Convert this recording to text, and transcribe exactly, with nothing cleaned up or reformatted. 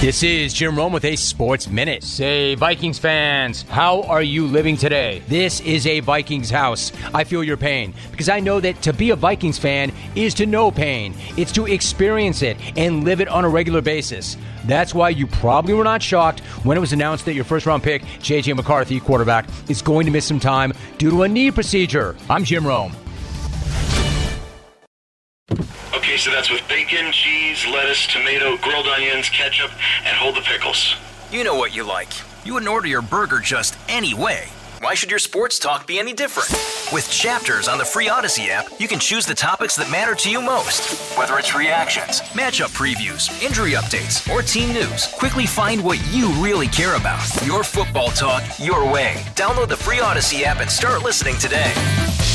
This is Jim Rome with a Sports Minute. Say, Vikings fans, how are you living today? This is a Vikings house. I feel your pain because I know that to be a Vikings fan is to know pain. It's to experience it and live it on a regular basis. That's why you probably were not shocked when it was announced that your first-round pick, J J McCarthy, quarterback, is going to miss some time due to a knee procedure. I'm Jim Rome. Okay, so that's with bacon, cheese, lettuce, tomato, grilled onions, ketchup, and hold the pickles. You know what you like. You wouldn't order your burger just any way. Why should your sports talk be any different? With Chapters on the free Odyssey app, you can choose the topics that matter to you most. Whether it's reactions, matchup previews, injury updates, or team news, quickly find what you really care about. Your football talk, your way. Download the free Odyssey app and start listening today.